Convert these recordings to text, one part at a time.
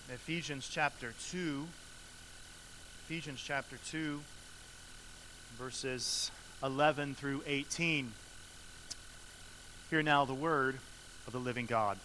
Ephesians chapter 2. Ephesians chapter 2, verses 11 through 18. Hear now the word of the living God.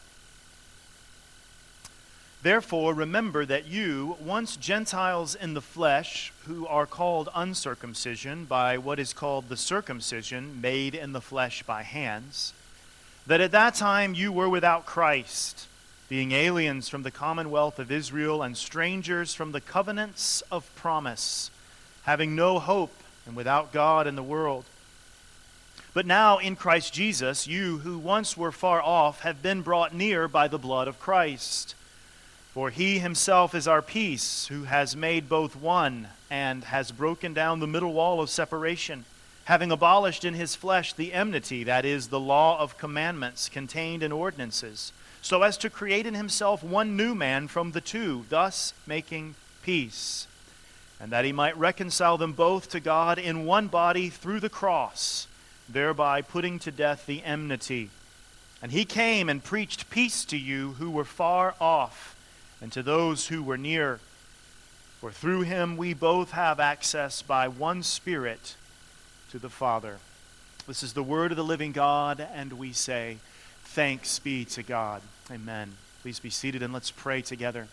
Therefore, remember that you, once Gentiles in the flesh, who are called uncircumcision by what is called the circumcision made in the flesh by hands, that at that time you were without Christ, being aliens from the commonwealth of Israel and strangers from the covenants of promise, having no hope and without God in the world. But now in Christ Jesus, you who once were far off have been brought near by the blood of Christ. For he himself is our peace, who has made both one and has broken down the middle wall of separation, having abolished in his flesh the enmity, that is, the law of commandments contained in ordinances, so as to create in himself one new man from the two, thus making peace, and that he might reconcile them both to God in one body through the cross, thereby putting to death the enmity. And he came and preached peace to you who were far off, and to those who were near. For through him we both have access by one Spirit to the Father. This is the word of the living God, and we say, thanks be to God. Amen. Please be seated and let's pray together.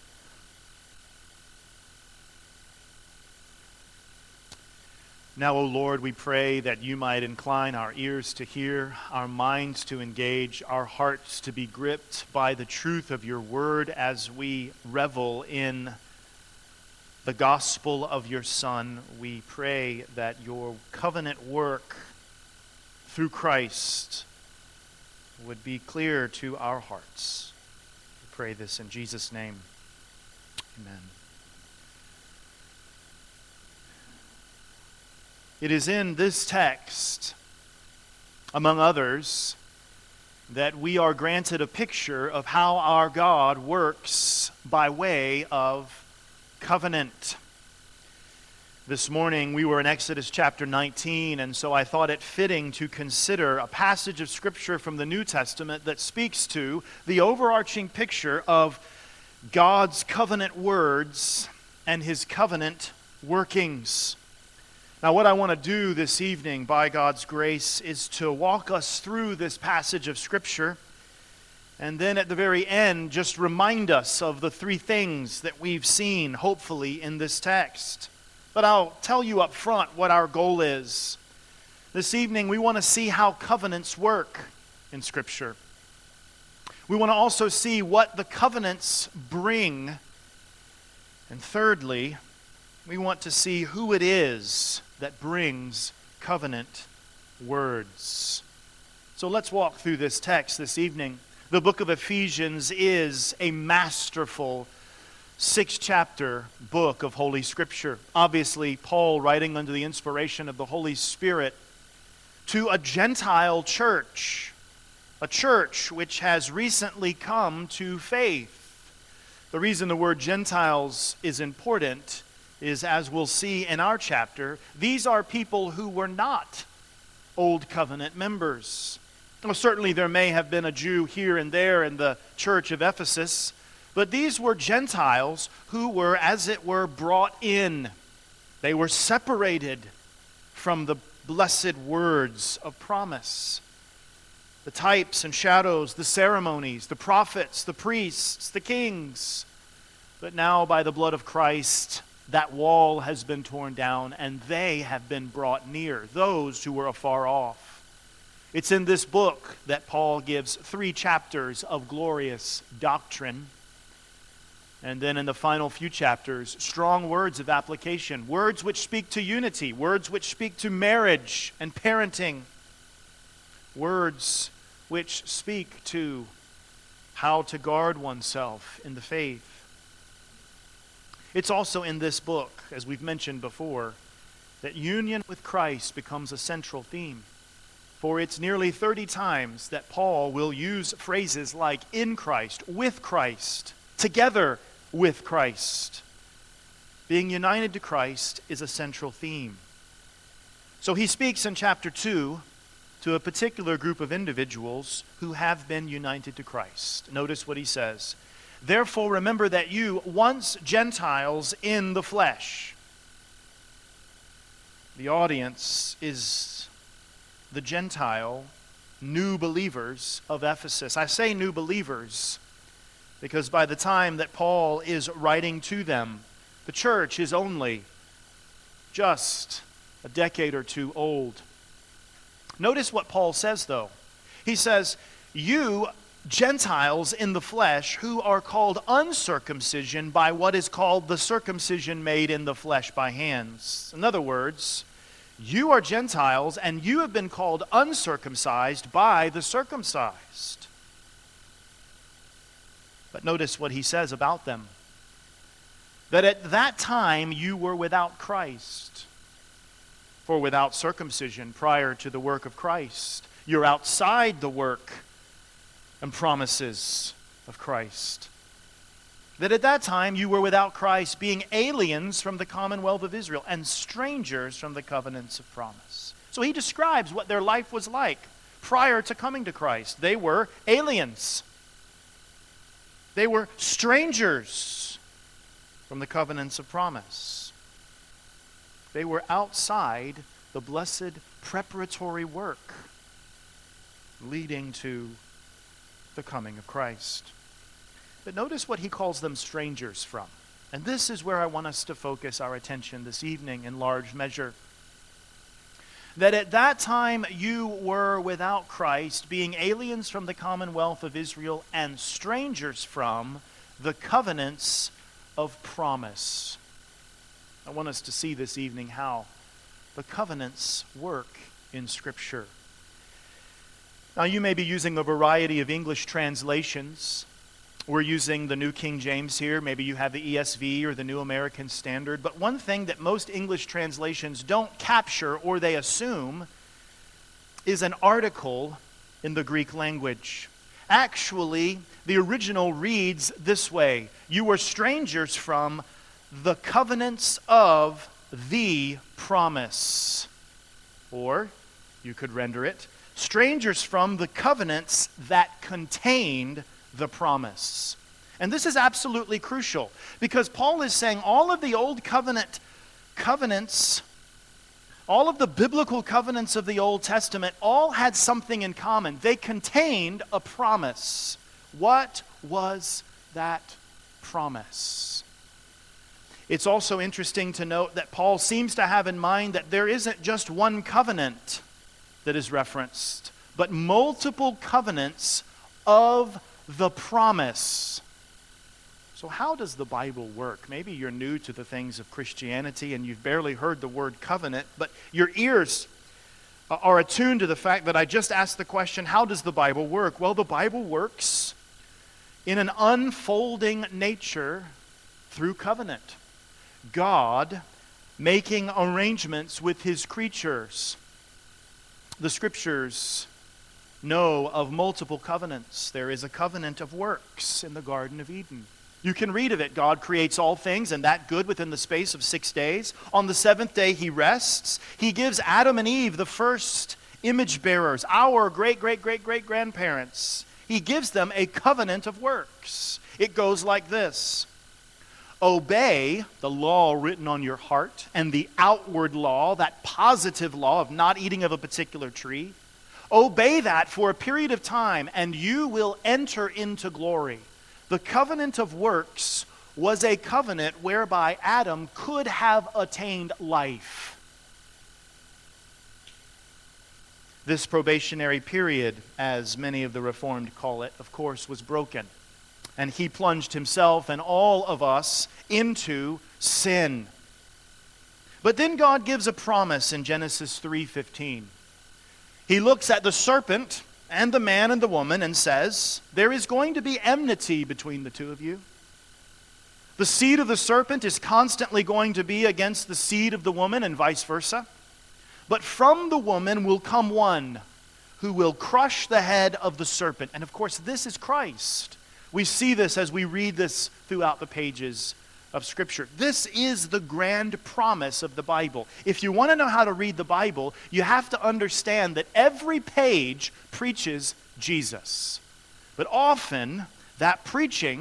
Now, O Lord, we pray that you might incline our ears to hear, our minds to engage, our hearts to be gripped by the truth of your word as we revel in the gospel of your Son. We pray that your covenant work through Christ would be clear to our hearts. We pray this in Jesus' name. Amen. It is in this text, among others, that we are granted a picture of how our God works by way of covenant. This morning we were in Exodus chapter 19, and so I thought it fitting to consider a passage of Scripture from the New Testament that speaks to the overarching picture of God's covenant words and his covenant workings. Now, what I want to do this evening, by God's grace, is to walk us through this passage of Scripture, and then at the very end, just remind us of the three things that we've seen, hopefully, in this text. But I'll tell you up front what our goal is. This evening, we want to see how covenants work in Scripture. We want to also see what the covenants bring. And thirdly, we want to see who it is that brings covenant words. So let's walk through this text this evening. The book of Ephesians is a masterful 6-chapter book of Holy Scripture. Obviously, Paul writing under the inspiration of the Holy Spirit to a Gentile church, a church which has recently come to faith. The reason the word Gentiles is important is, as we'll see in our chapter, these are people who were not Old Covenant members. Well, certainly there may have been a Jew here and there in the church of Ephesus, but these were Gentiles who were, as it were, brought in. They were separated from the blessed words of promise. The types and shadows, the ceremonies, the prophets, the priests, the kings. But now, by the blood of Christ, that wall has been torn down, and they have been brought near, those who were afar off. It's in this book that Paul gives 3 chapters of glorious doctrine. And then in the final few chapters, strong words of application, words which speak to unity, words which speak to marriage and parenting, words which speak to how to guard oneself in the faith. It's also in this book, as we've mentioned before, that union with Christ becomes a central theme. For it's nearly 30 times that Paul will use phrases like in Christ, with Christ, together with Christ. Being united to Christ is a central theme. So he speaks in chapter 2 to a particular group of individuals who have been united to Christ. Notice what he says. Therefore remember that you, once Gentiles in the flesh. The audience is the Gentile new believers of Ephesus. I say new believers because by the time that Paul is writing to them, the church is only just a decade or two old. Notice what Paul says, though. He says, you Gentiles in the flesh who are called uncircumcision by what is called the circumcision made in the flesh by hands. In other words, you are Gentiles and you have been called uncircumcised by the circumcised. But notice what he says about them. That at that time you were without Christ. For without circumcision prior to the work of Christ, you're outside the work and promises of Christ. That at that time you were without Christ, being aliens from the commonwealth of Israel and strangers from the covenants of promise. So he describes what their life was like prior to coming to Christ. They were aliens. They were strangers from the covenants of promise. They were outside the blessed preparatory work leading to the coming of Christ. But notice what he calls them strangers from. And this is where I want us to focus our attention this evening in large measure. That at that time you were without Christ, being aliens from the commonwealth of Israel and strangers from the covenants of promise. I want us to see this evening how the covenants work in Scripture. Now, you may be using a variety of English translations. We're using the New King James here. Maybe you have the ESV or the New American Standard. But one thing that most English translations don't capture or they assume is an article in the Greek language. Actually, the original reads this way: you were strangers from the covenants of the promise. Or, you could render it, strangers from the covenants that contained the promise. And this is absolutely crucial because Paul is saying all of the old covenants, all of the biblical covenants of the Old Testament all had something in common. They contained a promise. What was that promise? It's also interesting to note that Paul seems to have in mind that there isn't just one covenant that is referenced, but multiple covenants of the promise. So how does the Bible work? Maybe you're new to the things of Christianity and you've barely heard the word covenant, but your ears are attuned to the fact that I just asked the question, how does the Bible work? Well, the Bible works in an unfolding nature through covenant. God making arrangements with his creatures. The Scriptures know of multiple covenants. There is a covenant of works in the Garden of Eden. You can read of it. God creates all things, and that good within the space of 6 days. On the seventh day he rests. He gives Adam and Eve, the first image bearers, our great-great-great-great-grandparents. He gives them a covenant of works. It goes like this: obey the law written on your heart and the outward law, that positive law of not eating of a particular tree. Obey that for a period of time and you will enter into glory. The covenant of works was a covenant whereby Adam could have attained life. This probationary period, as many of the Reformed call it, of course, was broken. And he plunged himself and all of us into sin. But then God gives a promise in Genesis 3:15. He looks at the serpent and the man and the woman and says, there is going to be enmity between the two of you. The seed of the serpent is constantly going to be against the seed of the woman and vice versa. But from the woman will come one who will crush the head of the serpent. And of course, this is Christ. We see this as we read this throughout the pages of Scripture. This is the grand promise of the Bible. If you want to know how to read the Bible, you have to understand that every page preaches Jesus. But often, that preaching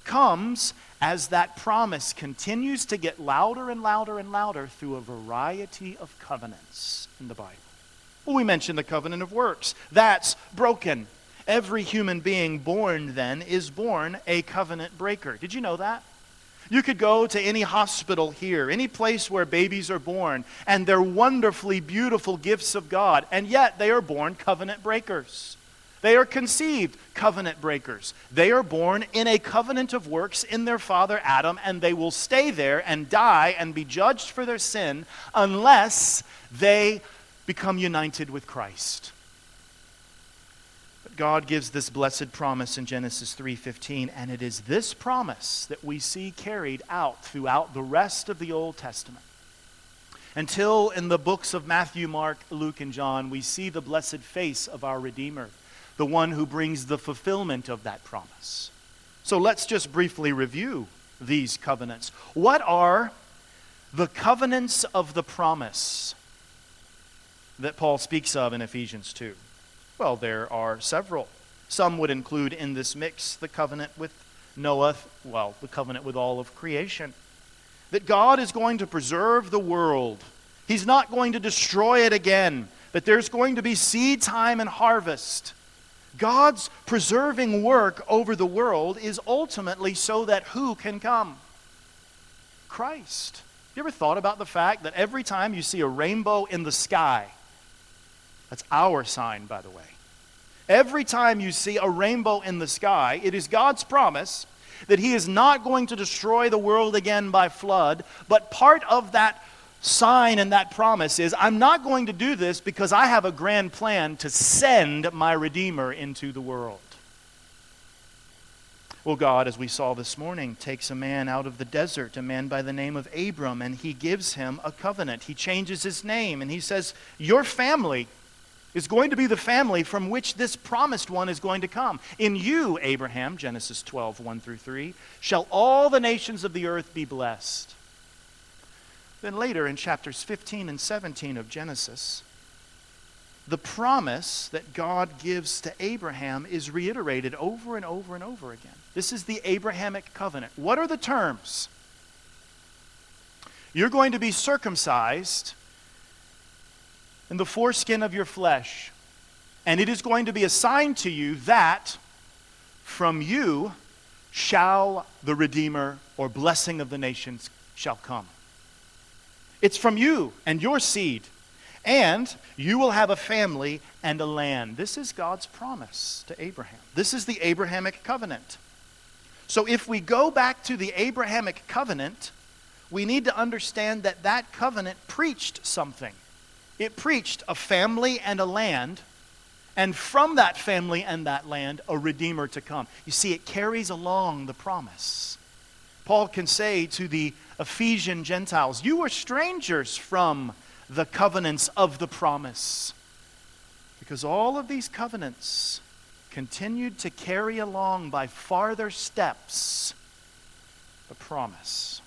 comes as that promise continues to get louder and louder and louder through a variety of covenants in the Bible. Well, we mentioned the covenant of works. That's broken. Every human being born then is born a covenant breaker. Did you know that? You could go to any hospital here, any place where babies are born, and they're wonderfully beautiful gifts of God, and yet they are born covenant breakers. They are conceived covenant breakers. They are born in a covenant of works in their father Adam, and they will stay there and die and be judged for their sin unless they become united with Christ. But God gives this blessed promise in Genesis 3:15, and it is this promise that we see carried out throughout the rest of the Old Testament. Until in the books of Matthew, Mark, Luke, and John, we see the blessed face of our Redeemer, the one who brings the fulfillment of that promise. So let's just briefly review these covenants. What are the covenants of the promise that Paul speaks of in Ephesians 2? Well, there are several. Some would include in this mix the covenant with Noah, the covenant with all of creation. That God is going to preserve the world. He's not going to destroy it again. That there's going to be seed time and harvest. God's preserving work over the world is ultimately so that who can come? Christ. You ever thought about the fact that every time you see a rainbow in the sky, that's our sign, by the way. Every time you see a rainbow in the sky, it is God's promise that He is not going to destroy the world again by flood, but part of that sign and that promise is, I'm not going to do this because I have a grand plan to send my Redeemer into the world. Well, God, as we saw this morning, takes a man out of the desert, a man by the name of Abram, and He gives him a covenant. He changes his name, and He says, your family is going to be the family from which this promised one is going to come. In you, Abraham, Genesis 12, 1-3, shall all the nations of the earth be blessed. Then later in chapters 15 and 17 of Genesis, the promise that God gives to Abraham is reiterated over and over and over again. This is the Abrahamic covenant. What are the terms? You're going to be circumcised in the foreskin of your flesh, and it is going to be a sign to you that from you shall the Redeemer or blessing of the nations shall come. It's from you and your seed, and you will have a family and a land. This is God's promise to Abraham. This is the Abrahamic covenant. So if we go back to the Abrahamic covenant, we need to understand that that covenant preached something. It preached a family and a land, and from that family and that land, a Redeemer to come. You see, it carries along the promise. Paul can say to the Ephesian Gentiles, you were strangers from the covenants of the promise. Because all of these covenants continued to carry along by farther steps the promise.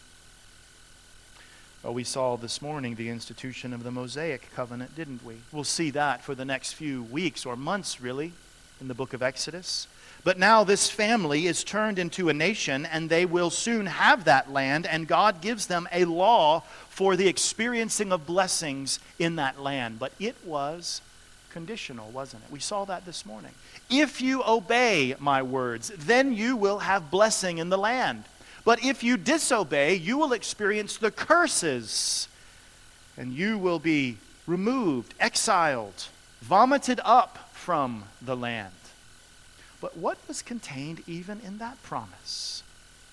Well, we saw this morning the institution of the Mosaic covenant, didn't we? We'll see that for the next few weeks or months, really, in the book of Exodus. But now this family is turned into a nation, and they will soon have that land, and God gives them a law for the experiencing of blessings in that land. But it was conditional, wasn't it? We saw that this morning. If you obey my words, then you will have blessing in the land. But if you disobey, you will experience the curses, and you will be removed, exiled, vomited up from the land. But what was contained even in that promise?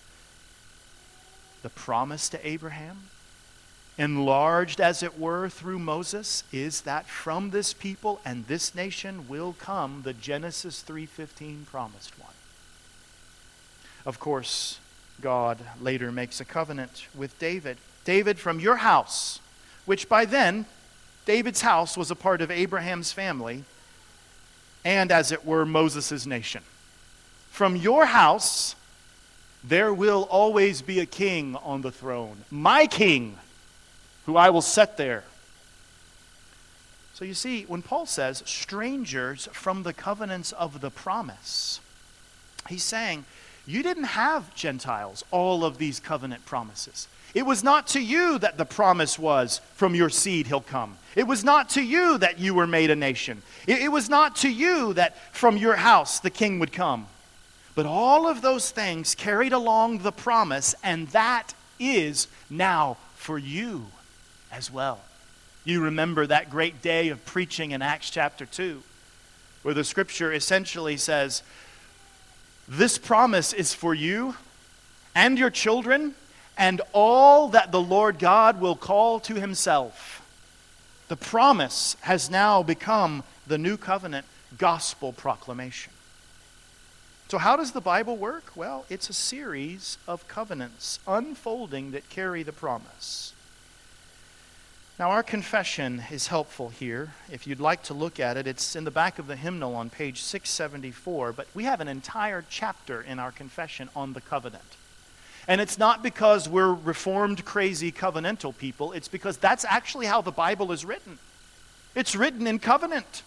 The promise to Abraham, enlarged as it were through Moses, is that from this people and this nation will come the Genesis 3:15 promised one. Of course, God later makes a covenant with David. David, from your house, which by then, David's house was a part of Abraham's family, and as it were, Moses' nation. From your house, there will always be a king on the throne. My king, who I will set there. So you see, when Paul says, strangers from the covenants of the promise, he's saying, you didn't have, Gentiles, all of these covenant promises. It was not to you that the promise was, from your seed he'll come. It was not to you that you were made a nation. It was not to you that from your house the king would come. But all of those things carried along the promise, and that is now for you as well. You remember that great day of preaching in Acts chapter 2, where the scripture essentially says, this promise is for you and your children and all that the Lord God will call to himself. The promise has now become the new covenant gospel proclamation. So how does the Bible work? Well, it's a series of covenants unfolding that carry the promise. Now, our confession is helpful here. If you'd like to look at it, it's in the back of the hymnal on page 674, but we have an entire chapter in our confession on the covenant. And it's not because we're reformed, crazy, covenantal people. It's because that's actually how the Bible is written. It's written in covenant.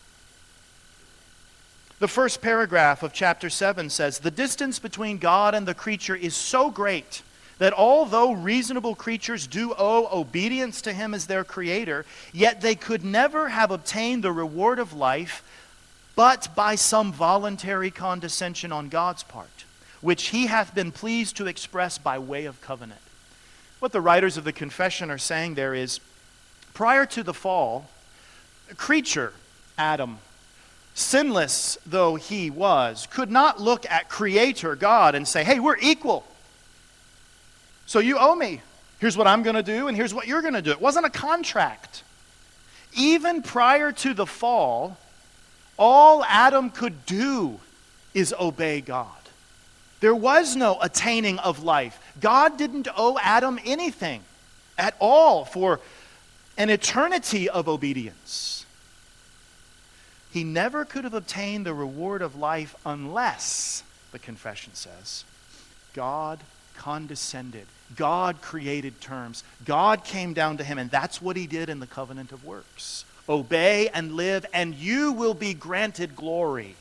The first paragraph of chapter 7 says, the distance between God and the creature is so great that although reasonable creatures do owe obedience to him as their creator, yet they could never have obtained the reward of life but by some voluntary condescension on God's part, which he hath been pleased to express by way of covenant. What the writers of the confession are saying there is, prior to the fall, a creature, Adam, sinless though he was, could not look at Creator God and say, hey, we're equal. So you owe me. Here's what I'm going to do, and here's what you're going to do. It wasn't a contract. Even prior to the fall, all Adam could do is obey God. There was no attaining of life. God didn't owe Adam anything at all for an eternity of obedience. He never could have obtained the reward of life unless, the confession says, God condescended. God created terms. God came down to him, and that's what he did in the covenant of works. Obey and live, and you will be granted glory.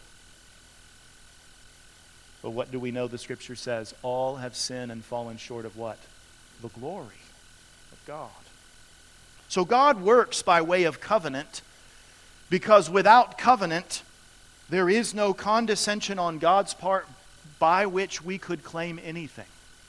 But what do we know the scripture says? All have sinned and fallen short of what? The glory of God. So God works by way of covenant, because without covenant, there is no condescension on God's part by which we could claim anything.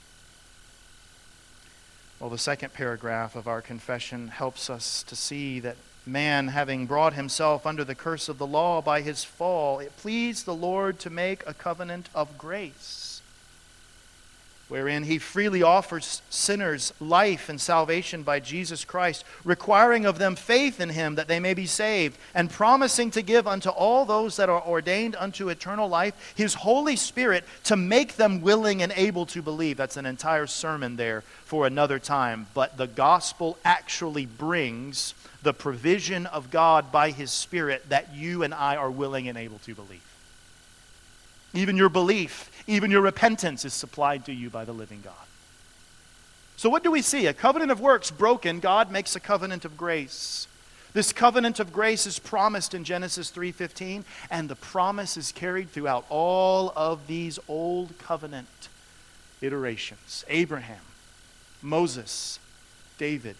Well, the second paragraph of our confession helps us to see that man, having brought himself under the curse of the law by his fall, it pleased the Lord to make a covenant of grace, wherein he freely offers sinners life and salvation by Jesus Christ, requiring of them faith in him that they may be saved, and promising to give unto all those that are ordained unto eternal life his Holy Spirit to make them willing and able to believe. That's an entire sermon there for another time. But the gospel actually brings the provision of God by his Spirit that you and I are willing and able to believe. Even your belief, even your repentance is supplied to you by the living God. So what do we see? A covenant of works broken, God makes a covenant of grace. This covenant of grace is promised in Genesis 3:15, and the promise is carried throughout all of these old covenant iterations. Abraham, Moses, David.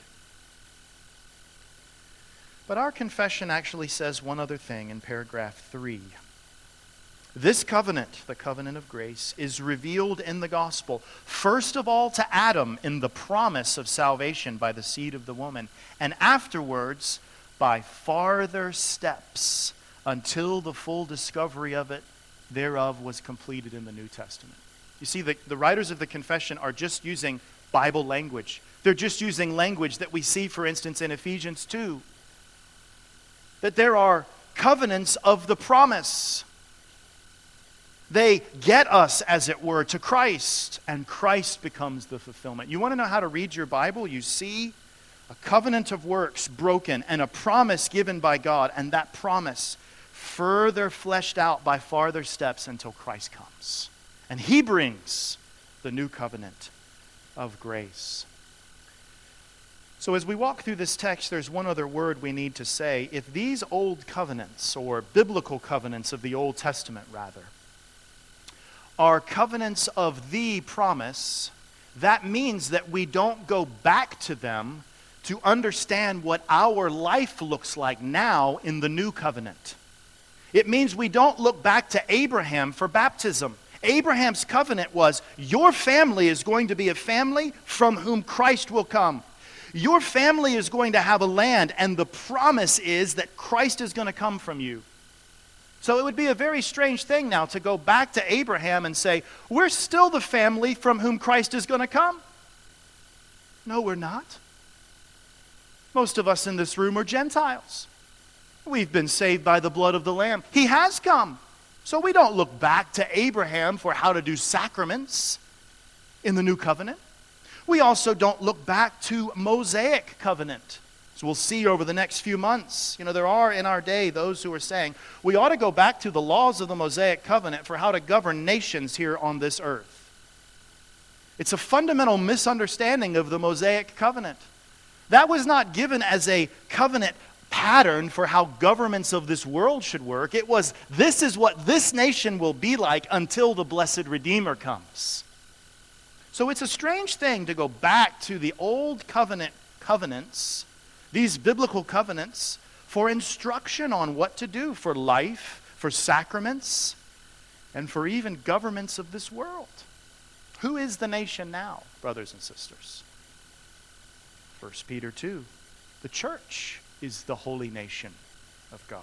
But our confession actually says one other thing in paragraph 3. This covenant, the covenant of grace, is revealed in the gospel, first of all to Adam in the promise of salvation by the seed of the woman, and afterwards by farther steps until the full discovery of it thereof was completed in the New Testament. You see, the writers of the confession are just using Bible language. They're just using language that we see, for instance, in Ephesians 2. That there are covenants of the promise. They get us, as it were, to Christ, and Christ becomes the fulfillment. You want to know how to read your Bible? You see a covenant of works broken and a promise given by God, and that promise further fleshed out by farther steps until Christ comes. And he brings the new covenant of grace. So as we walk through this text, there's one other word we need to say. If these old covenants, or biblical covenants of the Old Testament rather, are covenants of the promise, that means that we don't go back to them to understand what our life looks like now in the new covenant. It means we don't look back to Abraham for baptism. Abraham's covenant was, your family is going to be a family from whom Christ will come. Your family is going to have a land, and the promise is that Christ is going to come from you. So it would be a very strange thing now to go back to Abraham and say, we're still the family from whom Christ is going to come. No, we're not. Most of us in this room are Gentiles. We've been saved by the blood of the Lamb. He has come. So we don't look back to Abraham for how to do sacraments in the new covenant. We also don't look back to Mosaic covenant. So we'll see over the next few months. There are in our day those who are saying we ought to go back to the laws of the Mosaic covenant for how to govern nations here on this earth. It's a fundamental misunderstanding of the Mosaic covenant. That was not given as a covenant pattern for how governments of this world should work. It was, this is what this nation will be like until the blessed Redeemer comes. So it's a strange thing to go back to the old covenants, these biblical covenants, for instruction on what to do for life, for sacraments, and for even governments of this world. Who is the nation now, brothers and sisters? 1 Peter 2, the church is the holy nation of God.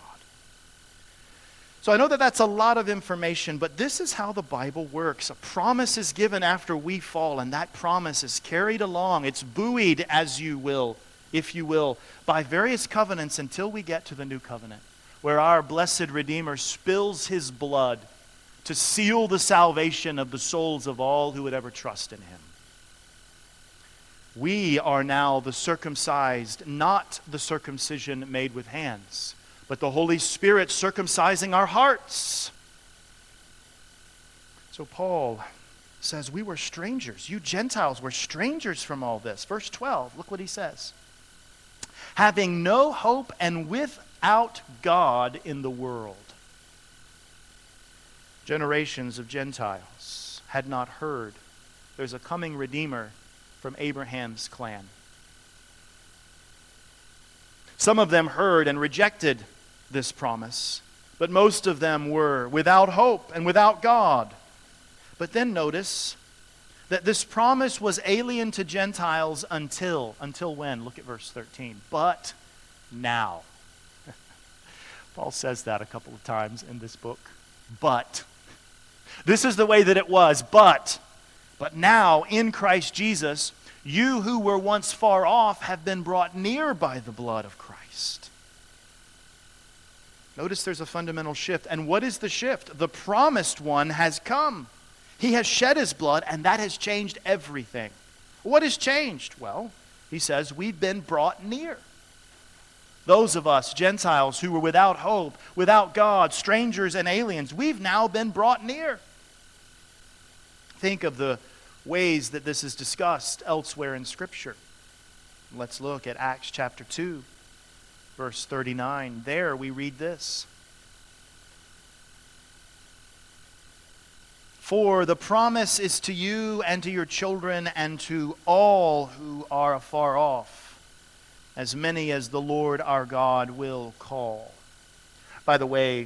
So I know that that's a lot of information, but this is how the Bible works. A promise is given after we fall, and that promise is carried along. It's buoyed, as you will, if you will, by various covenants until we get to the new covenant, where our blessed Redeemer spills his blood to seal the salvation of the souls of all who would ever trust in him. We are now the circumcised, not the circumcision made with hands, but the Holy Spirit circumcising our hearts. So Paul says, we were strangers. You Gentiles were strangers from all this. Verse 12, look what he says. Having no hope and without God in the world. Generations of Gentiles had not heard there's a coming Redeemer from Abraham's clan. Some of them heard and rejected this promise, but most of them were without hope and without God. But then notice that this promise was alien to Gentiles until when? Look at verse 13. But now. Paul says that a couple of times in this book. But. This is the way that it was, but now in Christ Jesus, you who were once far off have been brought near by the blood of Christ. Notice there's a fundamental shift. And what is the shift? The promised one has come. He has shed his blood, and that has changed everything. What has changed? Well, he says, we've been brought near. Those of us, Gentiles, who were without hope, without God, strangers and aliens, we've now been brought near. Think of the ways that this is discussed elsewhere in Scripture. Let's look at Acts chapter 2, verse 39. There we read this. For the promise is to you and to your children and to all who are afar off, as many as the Lord our God will call. By the way,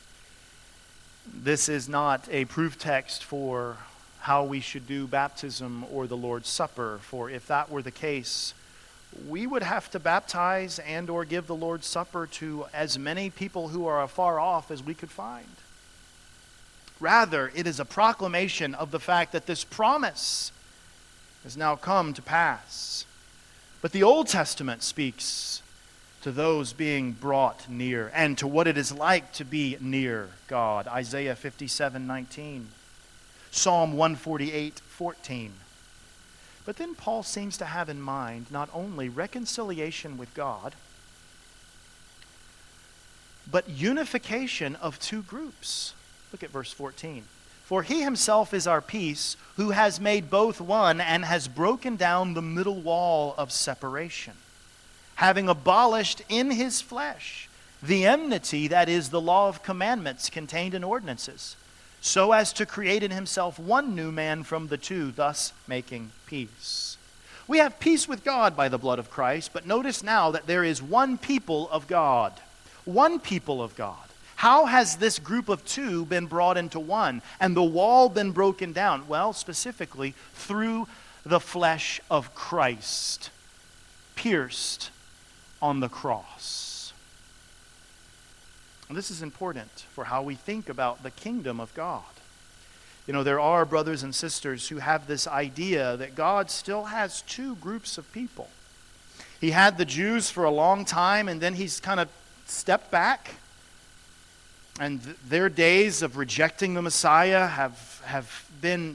this is not a proof text for how we should do baptism or the Lord's Supper, for if that were the case, we would have to baptize and or give the Lord's Supper to as many people who are afar off as we could find. Rather, it is a proclamation of the fact that this promise has now come to pass. But the Old Testament speaks to those being brought near and to what it is like to be near God. Isaiah 57:19. Psalm 148:14. But then Paul seems to have in mind not only reconciliation with God, but unification of two groups. Look at verse 14. For he himself is our peace, who has made both one and has broken down the middle wall of separation, having abolished in his flesh the enmity, that is, the law of commandments contained in ordinances, so as to create in himself one new man from the two, thus making peace. We have peace with God by the blood of Christ, but notice now that there is one people of God. One people of God. How has this group of two been brought into one and the wall been broken down? Well, specifically through the flesh of Christ, pierced on the cross. And this is important for how we think about the kingdom of God. You know, there are brothers and sisters who have this idea that God still has two groups of people. He had the Jews for a long time, and then he's kind of stepped back. And their days of rejecting the Messiah have been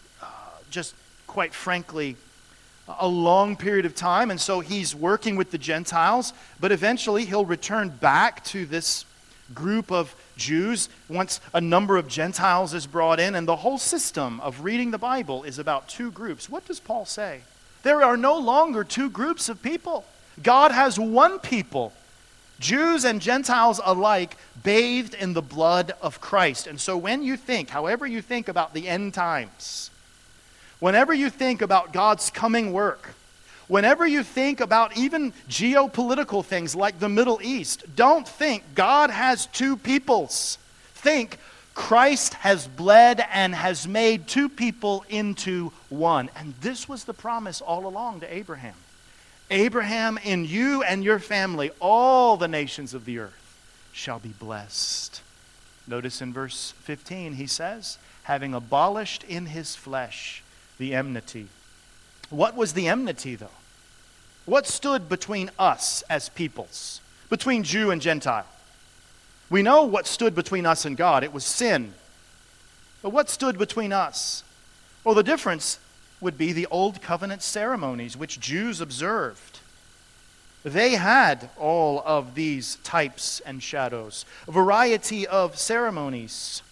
just quite frankly a long period of time. And so he's working with the Gentiles, but eventually he'll return back to this group of Jews once a number of Gentiles is brought in. And the whole system of reading the Bible is about two groups. What does Paul say? There are no longer two groups of people. God has one people, Jews and Gentiles alike, bathed in the blood of Christ. And so when you think, however you think about the end times, whenever you think about God's coming work, whenever you think about even geopolitical things like the Middle East, don't think God has two peoples. Think Christ has bled and has made two people into one. And this was the promise all along to Abraham. Abraham, in you and your family, all the nations of the earth shall be blessed. Notice in verse 15, he says, having abolished in his flesh the enmity. What was the enmity, though? What stood between us as peoples, between Jew and Gentile? We know what stood between us and God. It was sin. But what stood between us? Well, the difference would be the old covenant ceremonies which Jews observed. They had all of these types and shadows, a variety of ceremonies,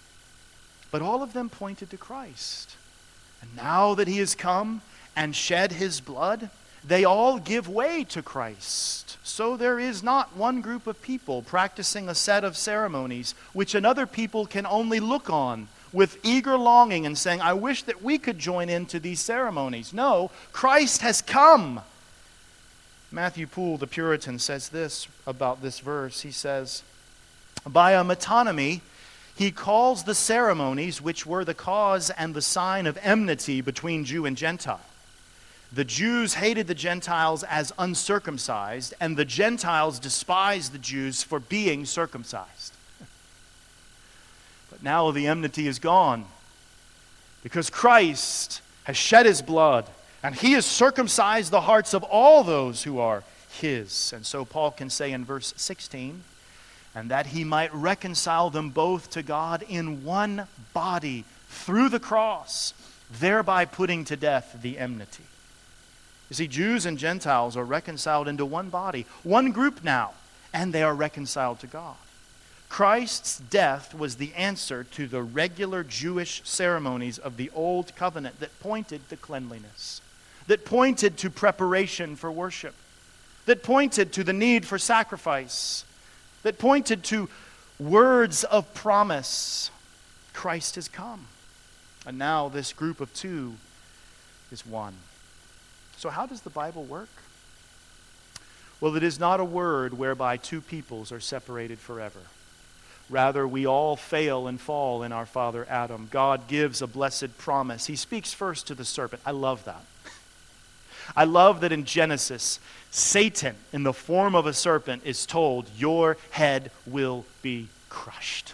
but all of them pointed to Christ. And now that he has come and shed his blood, they all give way to Christ. So there is not one group of people practicing a set of ceremonies which another people can only look on with eager longing and saying, I wish that we could join into these ceremonies. No, Christ has come. Matthew Poole, the Puritan, says this about this verse. He says, by a metonymy, he calls the ceremonies which were the cause and the sign of enmity between Jew and Gentile. The Jews hated the Gentiles as uncircumcised, and the Gentiles despised the Jews for being circumcised. But now the enmity is gone because Christ has shed his blood, and he has circumcised the hearts of all those who are his. And so Paul can say in verse 16, and that he might reconcile them both to God in one body through the cross, thereby putting to death the enmity. You see, Jews and Gentiles are reconciled into one body, one group now, and they are reconciled to God. Christ's death was the answer to the regular Jewish ceremonies of the Old Covenant that pointed to cleanliness, that pointed to preparation for worship, that pointed to the need for sacrifice, that pointed to words of promise. Christ has come. And now this group of two is one. So how does the Bible work? Well, it is not a word whereby two peoples are separated forever. Rather, we all fail and fall in our father Adam. God gives a blessed promise. He speaks first to the serpent. I love that. I love that in Genesis, Satan, in the form of a serpent, is told, your head will be crushed.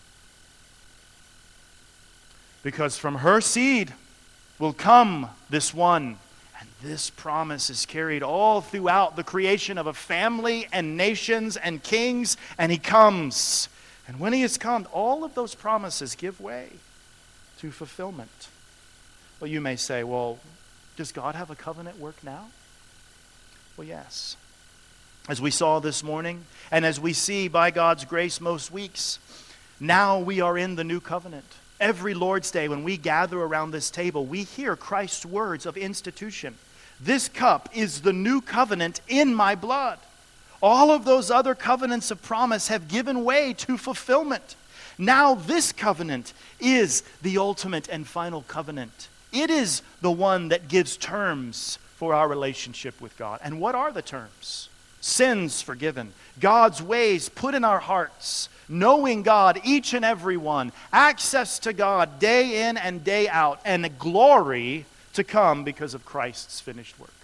Because from her seed will come this one. And this promise is carried all throughout the creation of a family and nations and kings. And he comes. And when he has come, all of those promises give way to fulfillment. Well, you may say, well, does God have a covenant work now? Well, yes. As we saw this morning, and as we see by God's grace most weeks, now we are in the new covenant. Every Lord's Day, when we gather around this table, we hear Christ's words of institution. This cup is the new covenant in my blood. All of those other covenants of promise have given way to fulfillment. Now this covenant is the ultimate and final covenant. It is the one that gives terms for our relationship with God. And what are the terms? Sins forgiven, God's ways put in our hearts, knowing God, each and every one, access to God day in and day out, and glory to come because of Christ's finished work.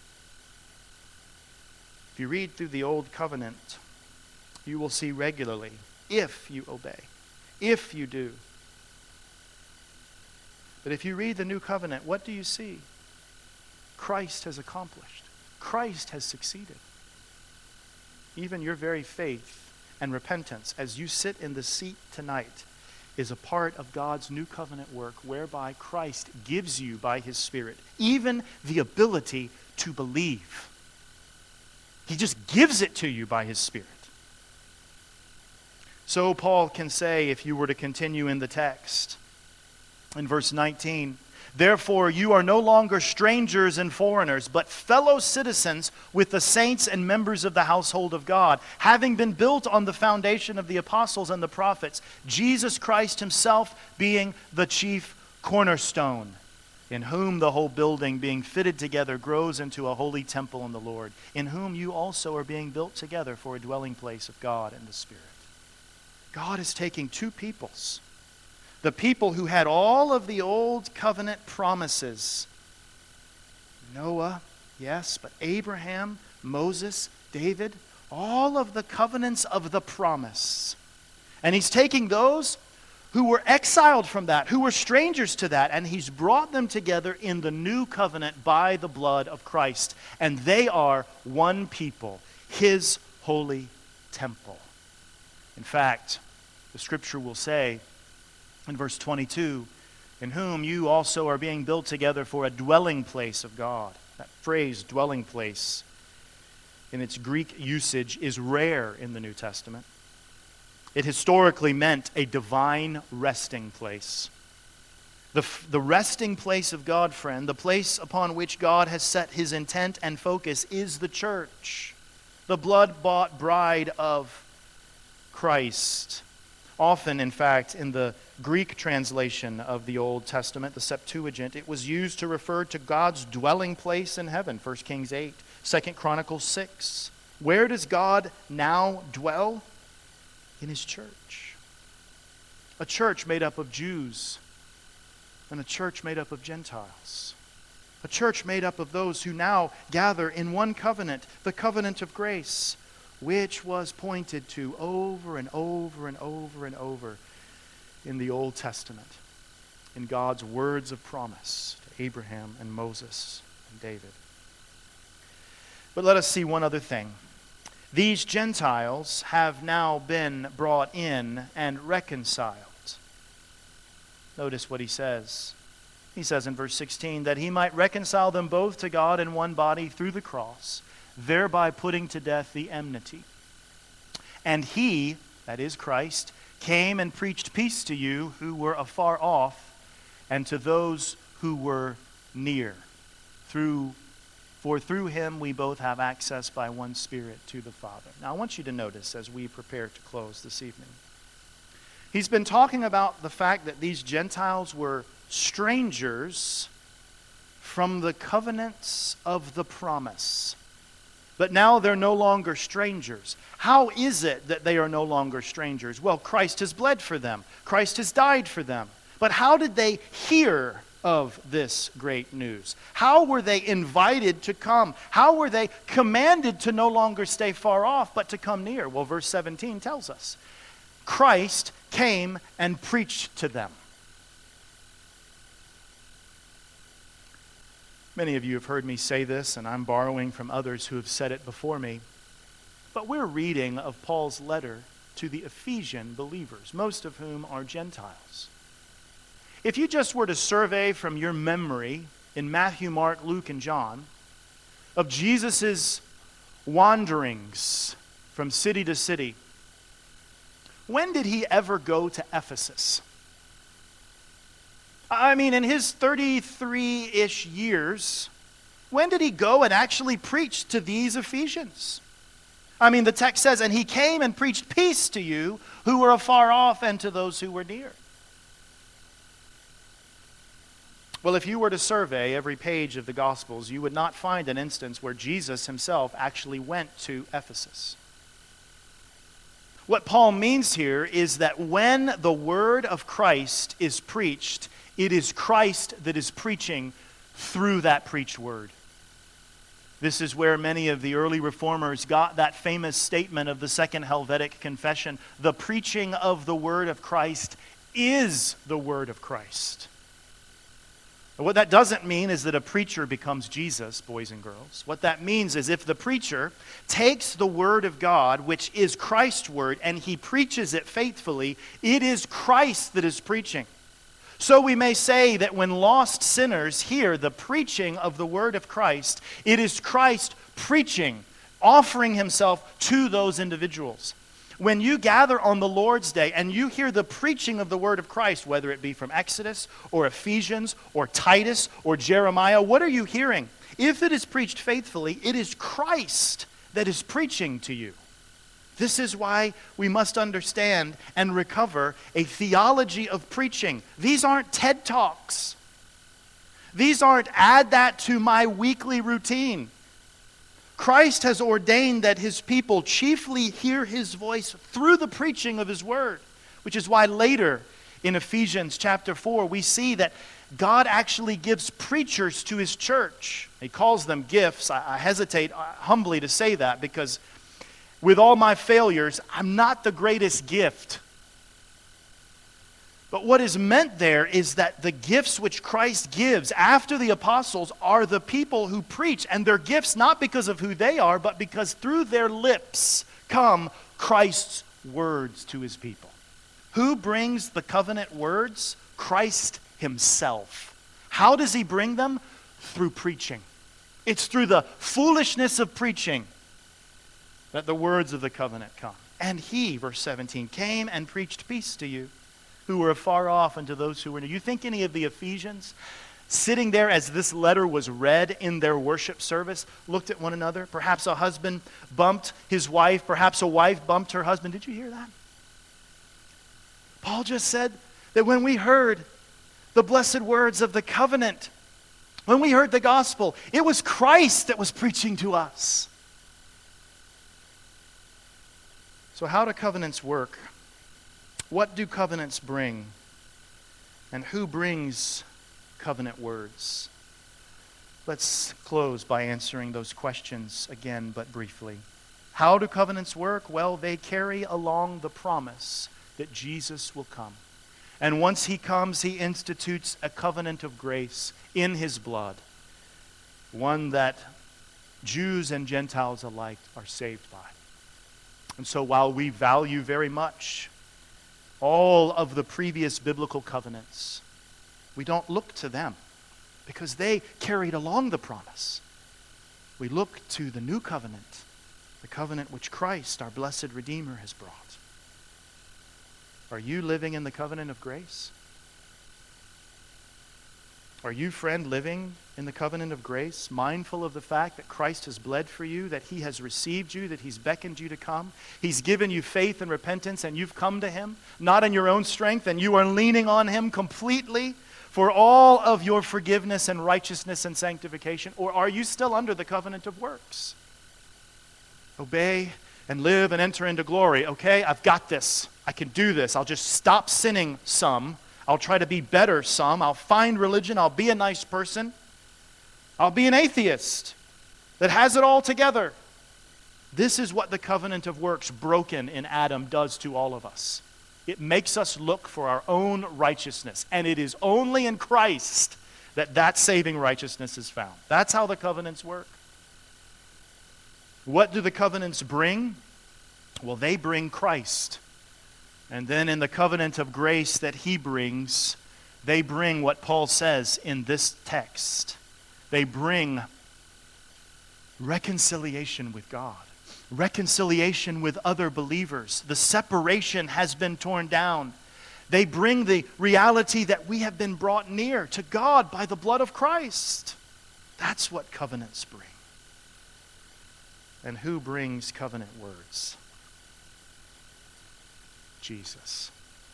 If you read through the Old Covenant, you will see regularly, if you obey, if you do. But if you read the New Covenant, what do you see? Christ has accomplished. Christ has succeeded. Even your very faith and repentance, as you sit in the seat tonight, is a part of God's new covenant work whereby Christ gives you by his Spirit even the ability to believe. He just gives it to you by his Spirit. So Paul can say, if you were to continue in the text, in verse 19, therefore you are no longer strangers and foreigners, but fellow citizens with the saints and members of the household of God, having been built on the foundation of the apostles and the prophets, Jesus Christ himself being the chief cornerstone, in whom the whole building being fitted together grows into a holy temple in the Lord, in whom you also are being built together for a dwelling place of God and the Spirit. God is taking two peoples, the people who had all of the old covenant promises. Noah, yes, but Abraham, Moses, David, all of the covenants of the promise. And he's taking those who were exiled from that, who were strangers to that, and he's brought them together in the new covenant by the blood of Christ. And they are one people, his holy temple. In fact, the scripture will say in verse 22, in whom you also are being built together for a dwelling place of God. That phrase, dwelling place, in its Greek usage is rare in the New Testament. It historically meant a divine resting place. The resting place of God, friend, the place upon which God has set his intent and focus is the church, the blood-bought bride of Christ. Often, in fact, in the Greek translation of the Old Testament, the Septuagint, it was used to refer to God's dwelling place in heaven, 1 Kings 8, 2 Chronicles 6. Where does God now dwell? In his church. A church made up of Jews and a church made up of Gentiles. A church made up of those who now gather in one covenant, the covenant of grace, which was pointed to over and over and over and over in the Old Testament, in God's words of promise to Abraham and Moses and David. But let us see one other thing. These Gentiles have now been brought in and reconciled. Notice what he says. He says in verse 16, that he might reconcile them both to God in one body through the cross, thereby putting to death the enmity. And he, that is Christ, came and preached peace to you who were afar off, and to those who were near. For through him we both have access by one Spirit to the Father. Now I want you to notice as we prepare to close this evening. He's been talking about the fact that these Gentiles were strangers from the covenants of the promise. But now they're no longer strangers. How is it that they are no longer strangers? Well, Christ has bled for them. Christ has died for them. But how did they hear of this great news? How were they invited to come? How were they commanded to no longer stay far off, but to come near? Well, verse 17 tells us. Christ came and preached to them. Many of you have heard me say this, and I'm borrowing from others who have said it before me. But we're reading of Paul's letter to the Ephesian believers, most of whom are Gentiles. If you just were to survey from your memory in Matthew, Mark, Luke, and John of Jesus' wanderings from city to city, when did he ever go to Ephesus? I mean, in his 33-ish years, when did he go and actually preach to these Ephesians? I mean, the text says, and he came and preached peace to you who were afar off and to those who were near. Well, if you were to survey every page of the Gospels, you would not find an instance where Jesus himself actually went to Ephesus. What Paul means here is that when the word of Christ is preached, it is Christ that is preaching through that preached word. This is where many of the early reformers got that famous statement of the Second Helvetic Confession: the preaching of the word of Christ is the word of Christ. What that doesn't mean is that a preacher becomes Jesus, boys and girls. What that means is if the preacher takes the word of God, which is Christ's word, and he preaches it faithfully, it is Christ that is preaching. So we may say that when lost sinners hear the preaching of the word of Christ, it is Christ preaching, offering himself to those individuals. When you gather on the Lord's Day and you hear the preaching of the word of Christ, whether it be from Exodus or Ephesians or Titus or Jeremiah, what are you hearing? If it is preached faithfully, it is Christ that is preaching to you. This is why we must understand and recover a theology of preaching. These aren't TED Talks. These aren't add that to my weekly routine. Christ has ordained that his people chiefly hear his voice through the preaching of his word, which is why later in Ephesians chapter 4 we see that God actually gives preachers to his church. He calls them gifts. I hesitate humbly to say that because with all my failures, I'm not the greatest gift. But what is meant there is that the gifts which Christ gives after the apostles are the people who preach. And they're gifts not because of who they are, but because through their lips come Christ's words to his people. Who brings the covenant words? Christ himself. How does he bring them? Through preaching. It's through the foolishness of preaching that the words of the covenant come. And he, verse 17, came and preached peace to you who were afar off and to those who were near. You think any of the Ephesians sitting there as this letter was read in their worship service looked at one another? Perhaps a husband bumped his wife. Perhaps a wife bumped her husband. Did you hear that? Paul just said that when we heard the blessed words of the covenant, when we heard the gospel, it was Christ that was preaching to us. So how do covenants work? What do covenants bring? And who brings covenant words? Let's close by answering those questions again, but briefly. How do covenants work? Well, they carry along the promise that Jesus will come. And once he comes, he institutes a covenant of grace in his blood, one that Jews and Gentiles alike are saved by. And so while we value very much all of the previous biblical covenants, we don't look to them because they carried along the promise. We look to the new covenant, the covenant which Christ, our blessed Redeemer, has brought. Are you living in the covenant of grace? Are you, friend, living in the covenant of grace, mindful of the fact that Christ has bled for you, that he has received you, that he's beckoned you to come? He's given you faith and repentance, and you've come to him, not in your own strength, and you are leaning on him completely for all of your forgiveness and righteousness and sanctification? Or are you still under the covenant of works? Obey and live and enter into glory. Okay, I've got this. I can do this. I'll just stop sinning some. I'll try to be better some. I'll find religion. I'll be a nice person. I'll be an atheist that has it all together. This is what the covenant of works broken in Adam does to all of us. It makes us look for our own righteousness. And it is only in Christ that saving righteousness is found. That's how the covenants work. What do the covenants bring? Well, they bring Christ. And then in the covenant of grace that he brings, they bring what Paul says in this text. They bring reconciliation with God, reconciliation with other believers. The separation has been torn down. They bring the reality that we have been brought near to God by the blood of Christ. That's what covenants bring. And who brings covenant words? Jesus.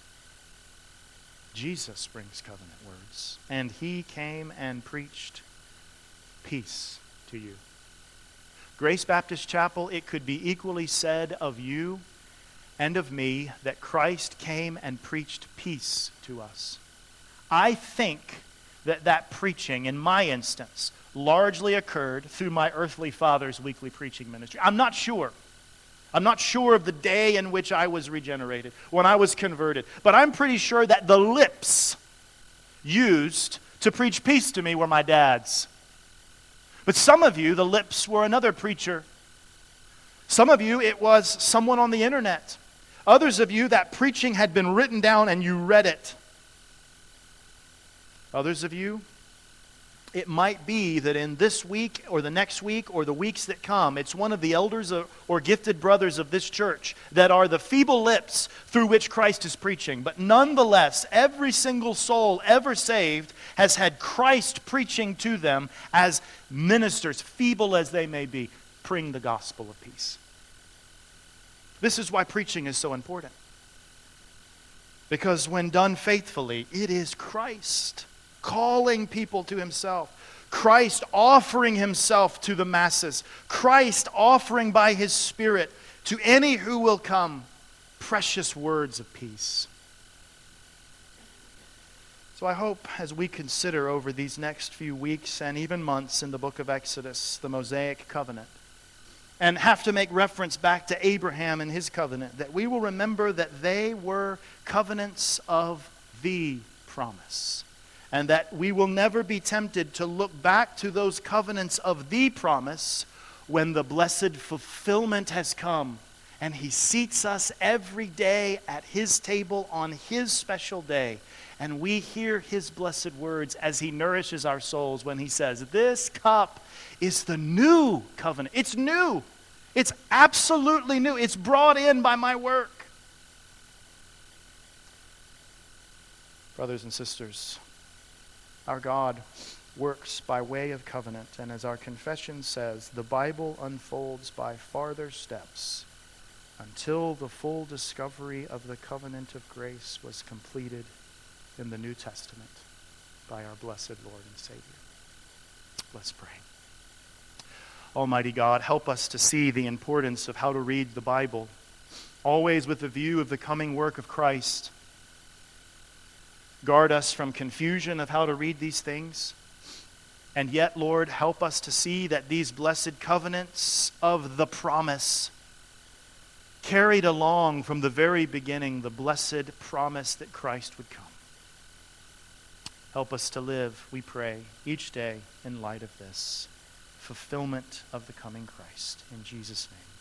Jesus brings covenant words. And he came and preached peace to you. Grace Baptist Chapel, it could be equally said of you and of me that Christ came and preached peace to us. I think that preaching, in my instance, largely occurred through my earthly father's weekly preaching ministry. I'm not sure. I'm not sure of the day in which I was regenerated, when I was converted. But I'm pretty sure that the lips used to preach peace to me were my dad's. But some of you, the lips were another preacher. Some of you, it was someone on the internet. Others of you, that preaching had been written down and you read it. Others of you, it might be that in this week or the next week or the weeks that come, it's one of the elders or gifted brothers of this church that are the feeble lips through which Christ is preaching. But nonetheless, every single soul ever saved has had Christ preaching to them as ministers, feeble as they may be, bring the gospel of peace. This is why preaching is so important. Because when done faithfully, it is Christ calling people to himself. Christ offering himself to the masses. Christ offering by his Spirit to any who will come precious words of peace. So I hope as we consider over these next few weeks and even months in the book of Exodus, the Mosaic covenant, and have to make reference back to Abraham and his covenant, that we will remember that they were covenants of the promise. And that we will never be tempted to look back to those covenants of the promise when the blessed fulfillment has come and he seats us every day at his table on his special day. And we hear his blessed words as he nourishes our souls when he says, this cup is the new covenant. It's new. It's absolutely new. It's brought in by my work. Brothers and sisters, our God works by way of covenant, and as our confession says, the Bible unfolds by farther steps until the full discovery of the covenant of grace was completed in the New Testament by our blessed Lord and Savior. Let's pray. Almighty God, help us to see the importance of how to read the Bible, always with the view of the coming work of Christ. Guard us from confusion of how to read these things. And yet, Lord, help us to see that these blessed covenants of the promise carried along from the very beginning the blessed promise that Christ would come. Help us to live, we pray, each day in light of this fulfillment of the coming Christ. In Jesus' name.